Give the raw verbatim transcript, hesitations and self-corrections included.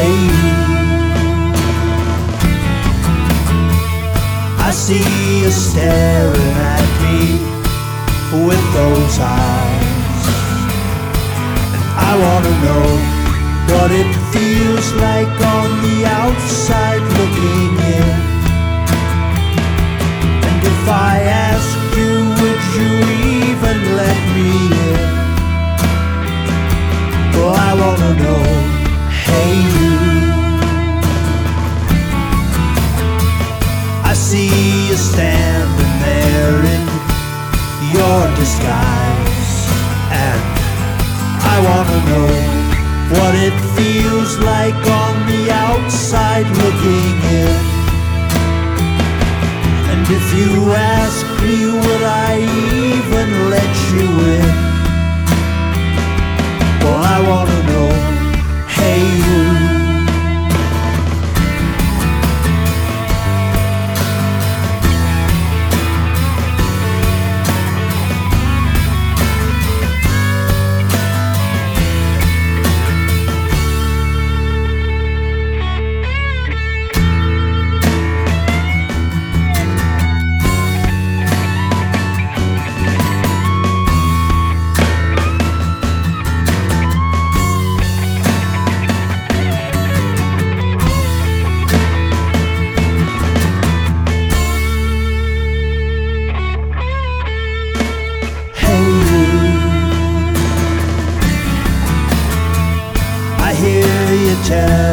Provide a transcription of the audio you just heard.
Hey you, I see you staring at me with those eyes, and I wanna know what it feels like on the outside looking in. And if I ask you, would you even let me in? Well, I wanna know, hey you, I see you standing there in your disguise, and I wanna know what it feels like on the outside looking in. And if you ask me, would I even let you in? Well, I wanna know, hey you, I hear you tell